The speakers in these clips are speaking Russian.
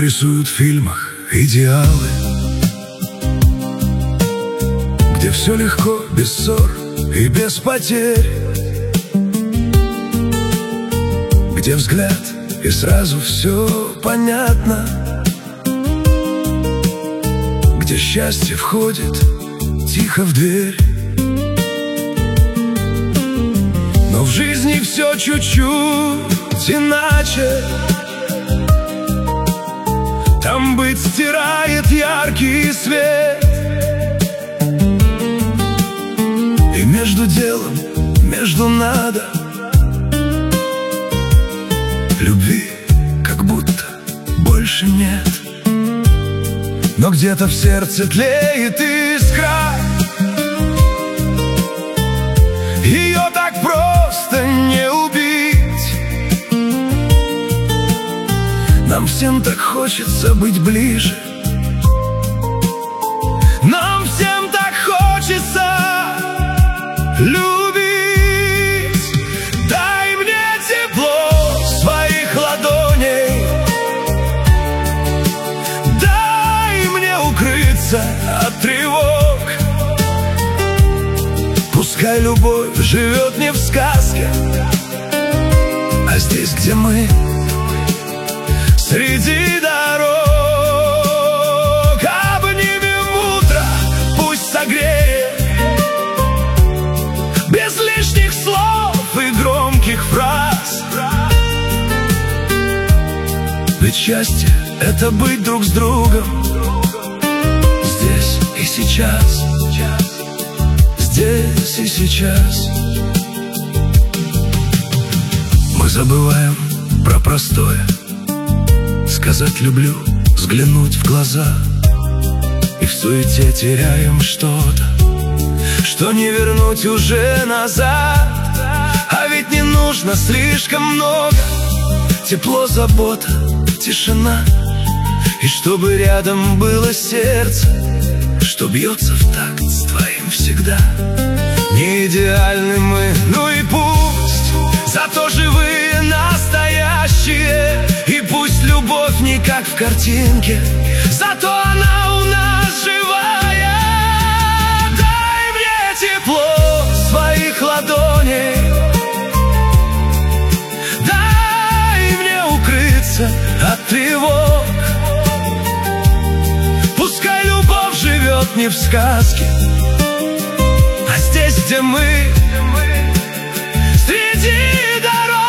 рисуют в фильмах идеалы, где все легко, без ссор и без потерь, где взгляд и сразу все понятно, где счастье входит тихо в дверь. Но в жизни все чуть-чуть иначе. Там быть стирает яркий свет, и между делом, между надо, любви как будто больше нет. Но где-то в сердце тлеет искра, ее так просто не убить. Нам всем так хочется быть ближе, нам всем так хочется любить. Дай мне тепло своих ладоней, дай мне укрыться от тревог. Пускай любовь живет не в сказке, а здесь, где мы, среди дорог. Обнимем утро, пусть согреет, без лишних слов и громких фраз. Ведь счастье — это быть друг с другом, здесь и сейчас, здесь и сейчас. Мы забываем про простое: сказать «люблю», взглянуть в глаза. И в суете теряем что-то, что не вернуть уже назад. А ведь не нужно слишком много: тепло, забота, тишина. И чтобы рядом было сердце, что бьется в такт с твоим всегда. Не идеальны мы, ну и пусть, зато живые, настоящие. И пусть любовь не как в картинке, зато она у нас живая. Дай мне тепло своих ладоней, дай мне укрыться от тревог. Пускай любовь живет не в сказке, а здесь, где мы, среди дорог.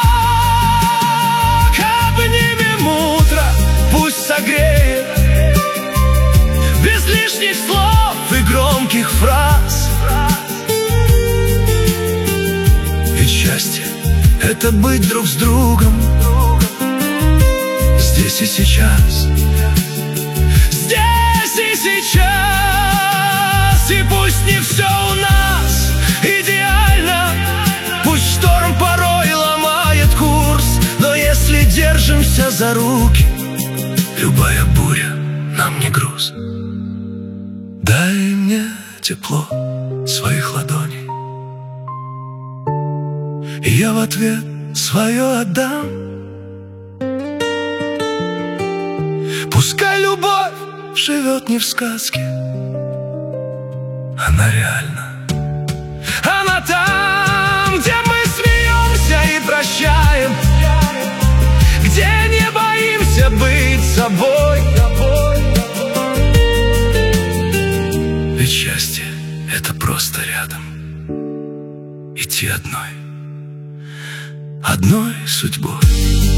Обнимем утро, пусть согреет, без лишних слов и громких фраз. Ведь счастье — это быть друг с другом, здесь и сейчас, здесь и сейчас. И пусть не все у нас идеально, пусть шторм порой ломает курс, но если держимся за руки, любая буря нам не груз. Дай мне тепло своих ладоней, и я в ответ свое отдам. Пускай любовь живет не в сказке, она реальна. Она там, где мы смеемся и прощаем, где не боимся быть собой. Ведь счастье — это просто рядом, идти одной судьбой.